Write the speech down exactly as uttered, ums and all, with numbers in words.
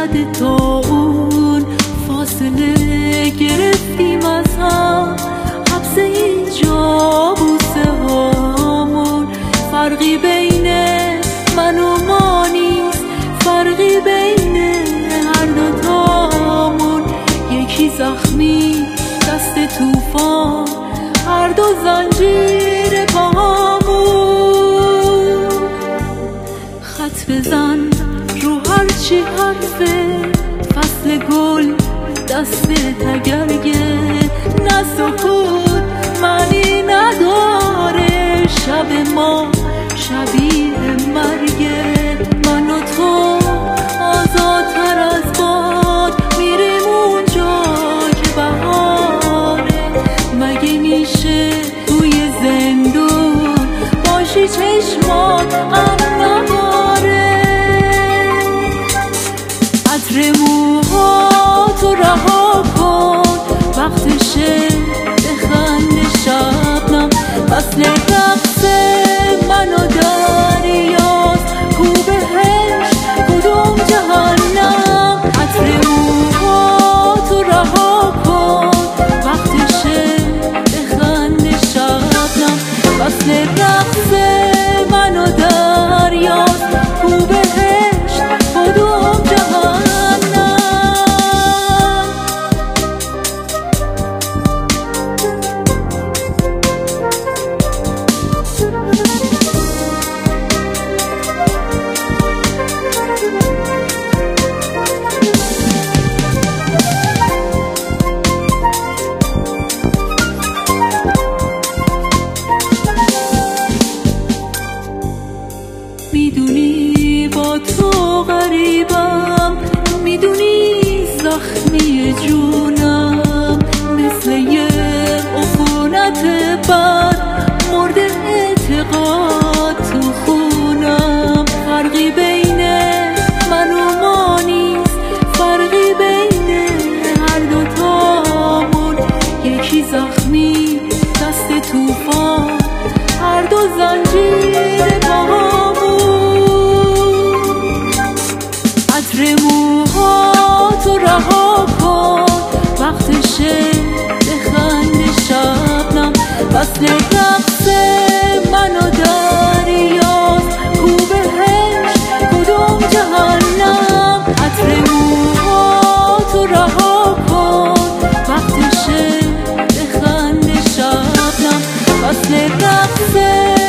حد تا اون فاصله گرفتیم از هم، حبس اینجا بوسه هامون. فرقی بین من و ما نیست، فرقی بین هر دوتامون. یکی زخمی دست توفان، هر دو زنجیر پاهامون. خط بزن رو هرچی حرفه، فصل گل دست تگرگه. نه سکوت معنی نداره، شب ما شبیه مرگه. من و تو آزادتر از باد میریم اونجا که بهاره. مگه میشه توی زندون باشی چشمات غم نباره؟ عطر موهاتو رها کن، وقتشه بخنده شبنم. فصل رقص من و دریاست، کو بهشت کدوم جهنم. عطر موهاتو رها کن، وقتشه بخنده شبنم. فصل رقص من و دریاست، کو بهشت کدوم جهنم. میدونی با تو غریبم، میدونی زخمی جونم. مثل یه عفونت بد مرده اعتقاد تو خونم. فرقی بین من و ما نیست، فرقی بین هر دوتامون. یکی زخمی دست توفان، هر دو زنجیر پاهامون. عطر موهاتو رها کن، وقتشه بخنده شبنم. فصل رقص من و دریاست، کو بهشت کدوم جهنم. عطر موهاتو رها کن، وقتشه بخنده شبنم. فصل رقص